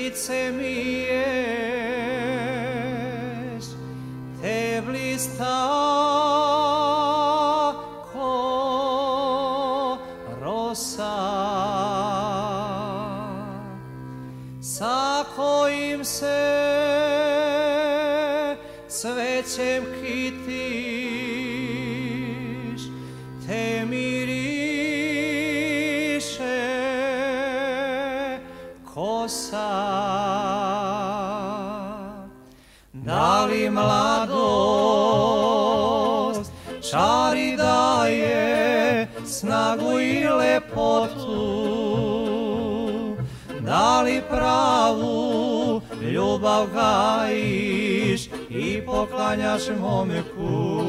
lice mi ješ, te blista ko rosa, sa kojim se cvećem kitiš, te miriše kosa. Da li mladost čari daje snagu i lepotu, da li pravu ljubav gajiš i poklanjaš momku.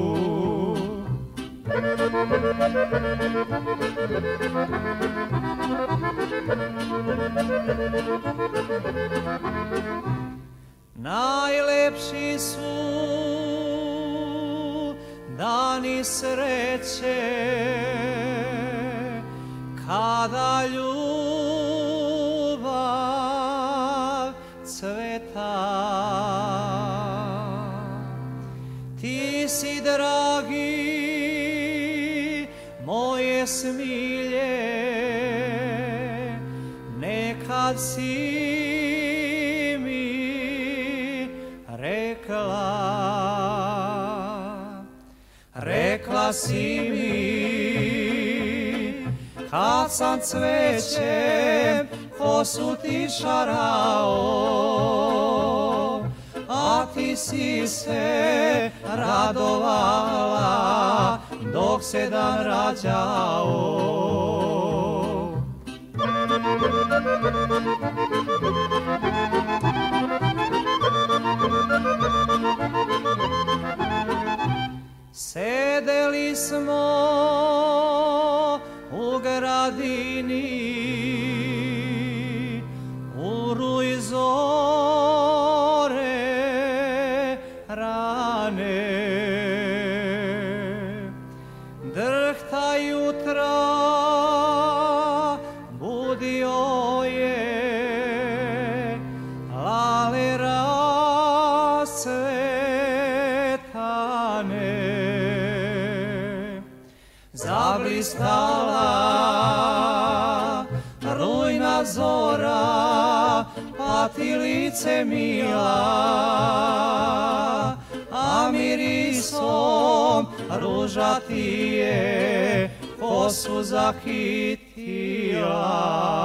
Najlepši su dani sreće kada ljubav cveta. Ti si dragi moje smilje, nekad si rekla si mi kad sam cvećem kosu ti šarao, a ti si se radovala dok se dan rađao. Sedeli smo u gradini, u ruj zore rane. Drhta jutra budio je, lale rascvetane. Zablistala rujna zora, pa ti lice mila, a mirisom ruža ti je kosu zahitila.